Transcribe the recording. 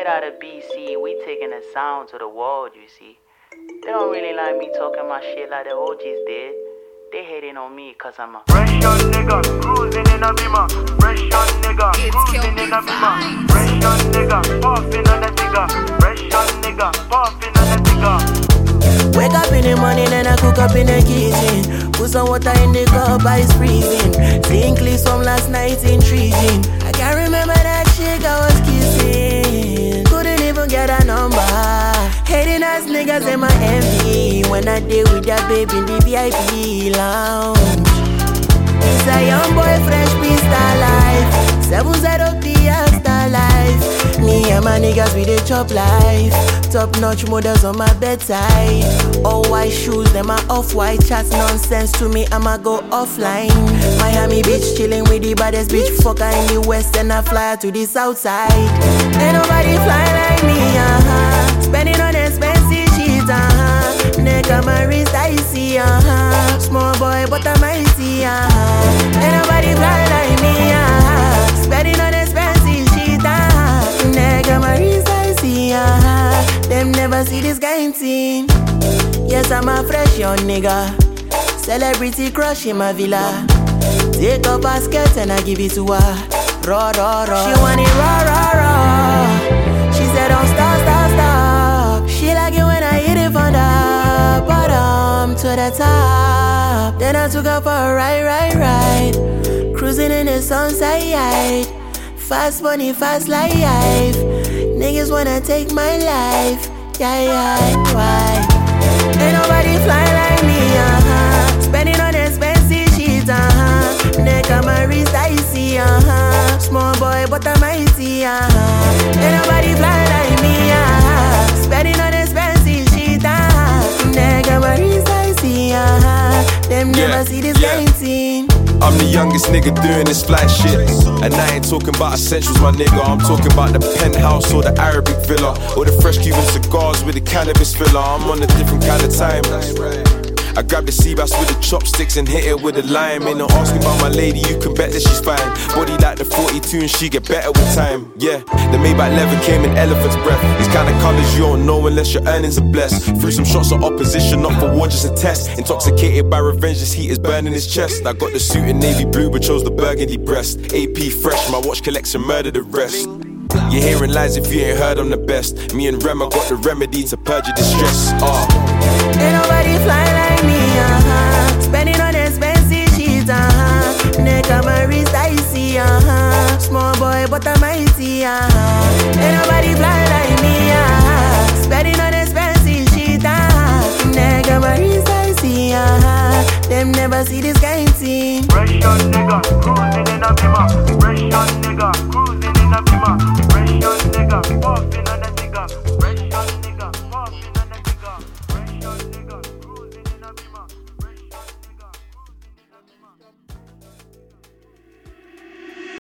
Straight out of BC, we taking the sound to the world, you see. They don't really like me talking my shit like the OGs did. They hating on me cause I'm a fresh young nigga, cruising in a Beamer. Fresh young nigga, cruising in a Beamer. Fresh young nigga, puffing on the digger. Fresh young nigga, puffing on the digger. Wake up in the morning and I cook up in the kitchen. Put some water in the cup, ice freezing. Seeing clips from last night intriguing. I can't remember that chick I was kissing. Couldn't even get a number. Hating ass niggas in my envy. When I deal with that baby in the VIP lounge. It's a young boy, fresh beast life. 7-0 Fiesta life. Me and my niggas, we dey chop life. Top notch models on my bedside. All white shoes, them are off-white. Chats nonsense to me, I'ma go offline. Miami Beach, chilling with the baddest bitch. Fucker in the west and I fly to the south side. Ain't nobody fly like me, Spending on expensive shit, Neck on my wrist, I see, Small boy, but I'm icy, Ain't nobody fly like me, Spending on expensive shit, Neck on my wrist, I see, Them never see this kind thing. Yes, I'm a fresh young nigga. Celebrity crush in my villa. Take up a skirt and I give it to her. Raw, raw, raw. She want it raw, raw, raw. She said don't stop, stop, stop. She like it when I hit it from the bottom to the top. Then I took her for a ride. Cruising in the sunset. Fast money, fast life. Niggas wanna take my life. Yeah, why? Ain't nobody fly like me, Spending on expensive shit, Neck on my wrist, I see, Small boy, but I'm icy, Ain't nobody fly like me, Spending on expensive shit, Neck on my wrist, I see, Them never see this kind thing. I'm the youngest nigga doing this fly shit. And I ain't talking about essentials, my nigga. I'm talking about the penthouse or the Arabic villa, or the fresh Cuban cigars with the cannabis filler. I'm on a different kind of time. I grab the sea bass with the chopsticks and hit it with a lime. Ain't no asking about my lady, you can bet that she's fine. Body like the 42 and she get better with time. Yeah, the Maybach leather came in elephant's breath. These kind of colors you don't know unless your earnings are blessed. Threw some shots of opposition, not for war, just a test. Intoxicated by revenge, this heat is burning his chest. I got the suit in navy blue but chose the burgundy breast. AP fresh, my watch collection murder the rest. You're hearing lies if you ain't heard I'm the best. Me and Rem, I got the remedy to purge your distress. Ain't nobody fly like me, Spending on expensive shit, Neck on my wrist, I see, Small boy, but I'm icy, Ain't nobody fly like me, Spending on expensive shit, Neck on my wrist, I see, Them never see this kind thing. Fresh young nigga, cruising in a Beamer.